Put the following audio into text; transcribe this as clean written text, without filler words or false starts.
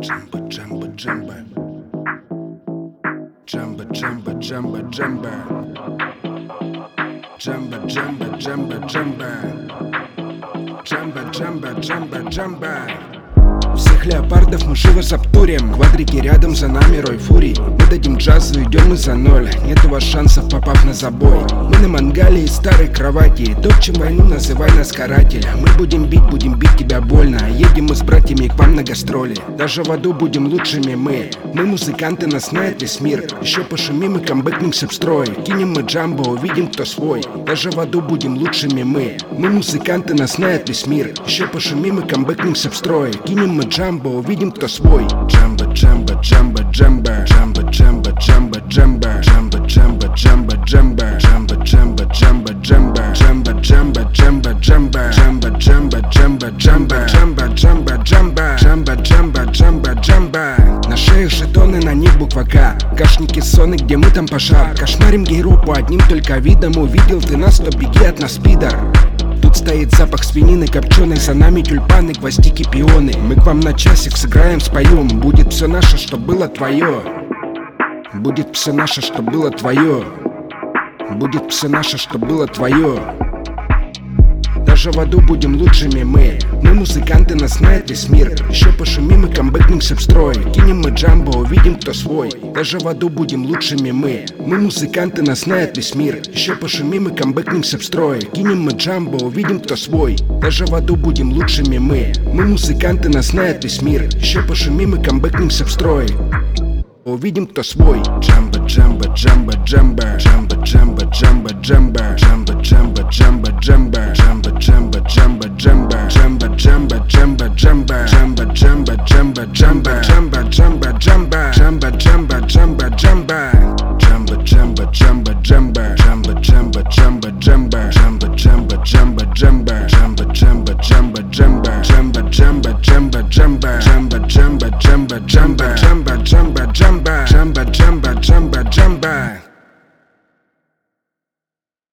Jamba, jamba, jamba. Jamba, jamba, jamba, jamba. Jamba, jamba, jamba, jamba. Jamba, jamba, jamba, jamba. Всех леопардов мы живо запторим. Квадрики рядом, за нами рой фурий. Мы дадим джазу, идем мы за ноль. Нет у вас шансов, попав на забой. Мы на мангале из старой кровати. Топчем войну, называй нас каратель. Мы будем бить тебя больно. Едем мы с братьями к вам на гастроли. Даже в аду будем лучшими мы. Мы музыканты, нас знает весь мир. Еще пошумим и камбэкнемся в строй. Кинем мы джамбо, увидим кто свой. Даже в аду будем лучшими мы. Мы музыканты, нас знает весь мир. Еще пошумим и камбэкнемся в строй. Кинем мы джамбо, увидим кто свой. Джамбо, джамбо, джамбо, джамбо. Джамбо, джамбо, джамбо, джамбо. Джамбо, джамбо, джамбо, джамбо. Джамбо, джамбо, джамбо, джамбо. Джамбо, джамбо, джамбо, джамбо. Джамбо, джамбо, джамбо, джамбо. Джамбо, джамбо, джамбо. Джамбо, джамбо, джамбо, джамбо. На шеях жетоны, на них буква К. Кашники сонны, где мы там пожар. Кошмарим гей-рупу одним только видом. Увидел ты нас, то беги от нас, пидор. Тут стоит запах свинины копченой, за нами тюльпаны, гвоздики, пионы. Мы к вам на часик сыграем, споем. Будет все наше, что было твое. Будет все наше, что было твое. Будет все наше, что было твое. Даже в аду будем лучшими мы. Мы музыканты, нас знает весь мир. Еще пошумим и камбэкнемся в строй. Кинем мы джамбо, увидим кто свой. Даже в аду будем лучшими мы. Мы музыканты, нас знает весь мир. Еще пошумим и камбэкнемся в строй. Кинем мы джамбо, увидим кто свой. Даже в аду будем лучшими мы. Мы музыканты, нас знает весь мир. Еще пошумим и камбэкнемся в строй. Увидим кто свой. Джамбо, джамбо, джамбо, джамбо. Джамбо, джамбо, джамбо, джамбо. Джамбо, джамбо, джамбо, джамбо. Джамбо, джамбо, джамбо, джамбо. Джамбо, джамбо, джамбо, джамбо. Джамбо, джамбо, джамбо, джамбо. Джамбо, джамбо, джамбо. Джамбо, джамбо, джамбо, джамбо. Джамбо, джамбо, джамбо, джамбо. Джамбо, джамбо, джамбо, джамбо. Джамбо, джамбо, джамбо, джамбо. Джамбо, джамбо, джамбо, джамбо. Джамбо, джамбо, джамбо, джамбо. Джамбо, джамбо, джамбо, джамбо. Джамбо, джамбо, джамбо.